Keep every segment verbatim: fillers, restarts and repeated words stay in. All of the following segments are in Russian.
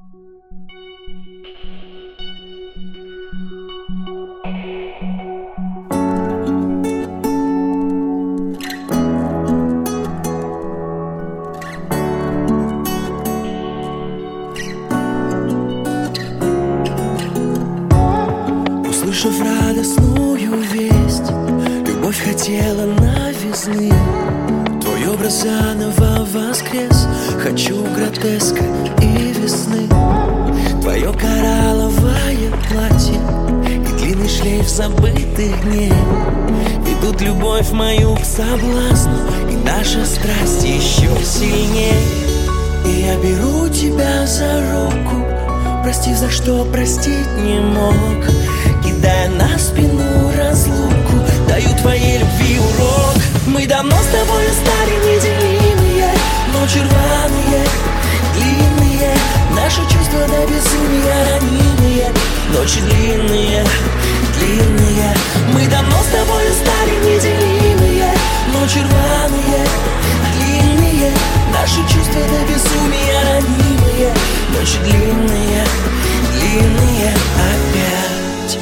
Услышав радостную весть, любовь хотела новизны. Твой образ заново воскрес. Хочу гротеска и весны. Твое коралловое платье и длинный шлейф забытых дней ведут любовь мою к соблазну, и наша страсть еще сильней. И я беру тебя за руку, простив, за что простить не мог, кидая на спину разлуку, даю твоей любви урок. Мы давно с тобой стали неделимые, ночи рваные, длинные, наши чувства до безумия ранимые, ночи длинные, длинные. Мы давно с тобой стали неделимые, ночи рваные, длинные, наши чувства до безумия ранимые, ночи длинные, длинные опять.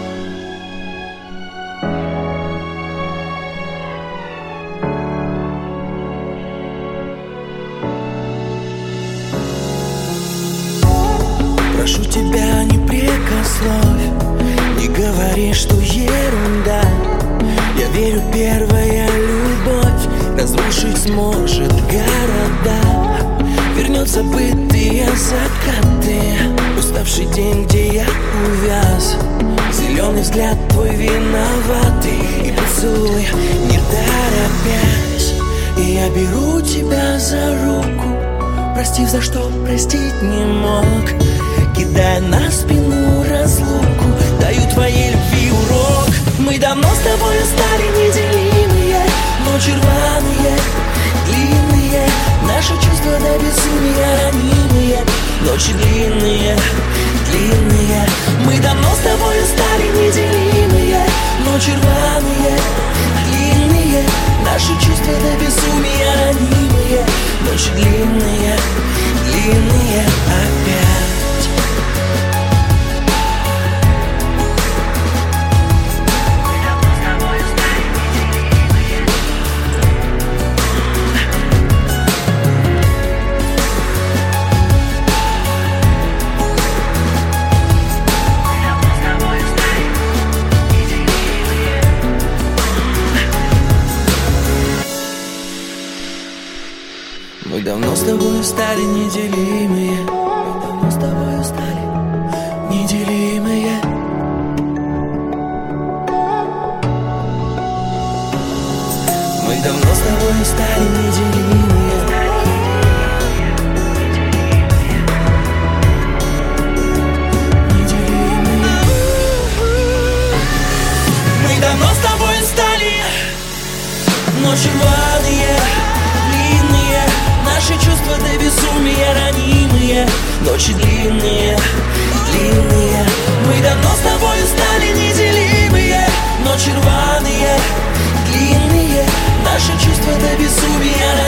Прошу тебя, не прикословь, не говори, что ерунда. Я верю, первая любовь разрушить сможет города. Вернет забытые закаты, уставший день, где я увяз. Зеленый взгляд твой виноватый, и поцелуй не торопясь. И я беру тебя за руку, простив, за что простить не мог, кидая на спину разлуку, даю твоей любви урок. Мы давно с тобой стали неделимые, ночи рваные, длинные, наши чувства до безумия ранимые, ночи длинные, длинные. Мы давно с тобой стали неделимые, ночи рваные, длинные, наши чувства до безумия ранимые, ночи длинные, длинные опять. Мы давно с тобой стали неделимые, мы давно с тобой стали неделимые. Мы давно с тобой стали неделимые. Неделимые. Мы давно с тобой стали ночи рваные, длинные, наши чувства до безумия ранимые, ночи длинные, длинные. Мы давно с тобой стали неделимые, ночи рваные, длинные, наши чувства до безумия